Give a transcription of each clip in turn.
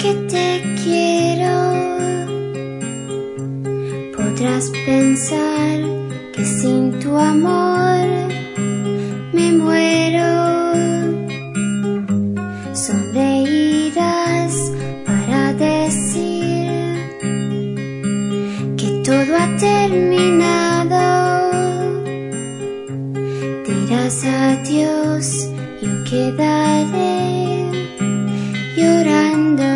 que te quiero. Podrás pensar que sin tu amor me muero. Sonreirás para decir que todo ha terminado. Dirás adiós, yo quedaré llorando.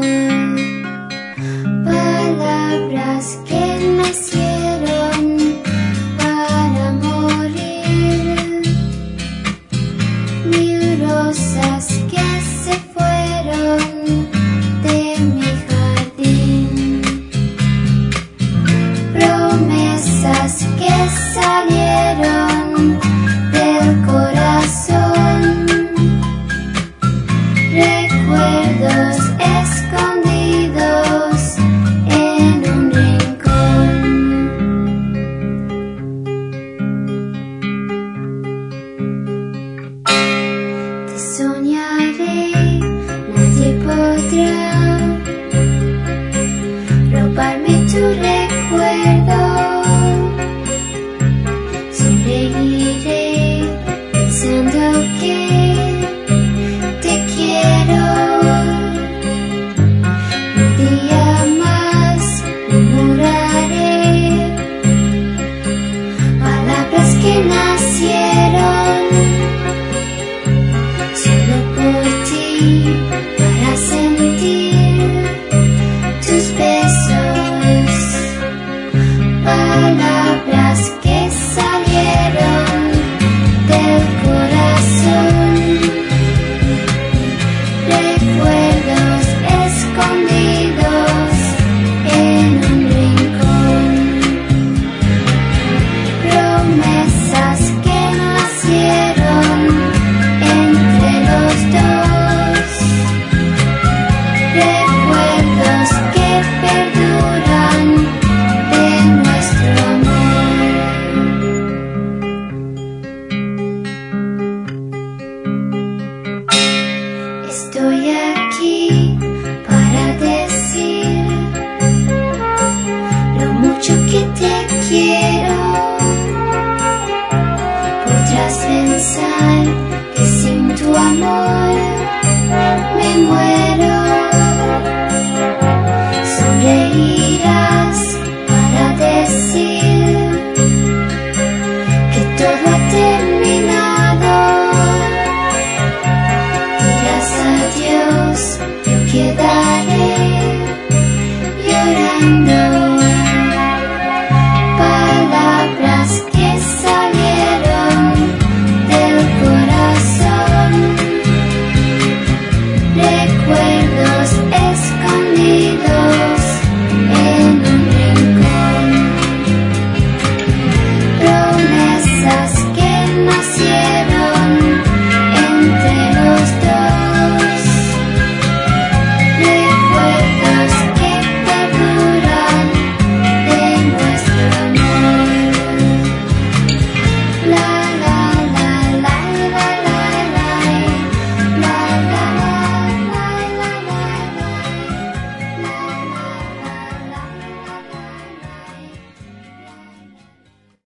Palabras que nacieron para morir, mil rosas que se fueron de mi jardín, promesas que salieron del corazón, recuerdos escondidos en un rincón. Te soñaré, nadie podrá robarme tu recuerdo. Sonreiré pensando que te quiero. Un día más murmuraré palabras que nacieron solo por ti, para sentir tus besos. Palabras que salieron del corazón, recuerdos escondidos en un rincón, promesas que nacieron entre los dos, recuerdos que perduran de nuestro amor. Estoy aquí para decir lo mucho que te quiero. Podrás pensar que sin tu amor me muero. Sonreirás para decir que todo ha terminado. Dirás adiós, yo quedaré llorando.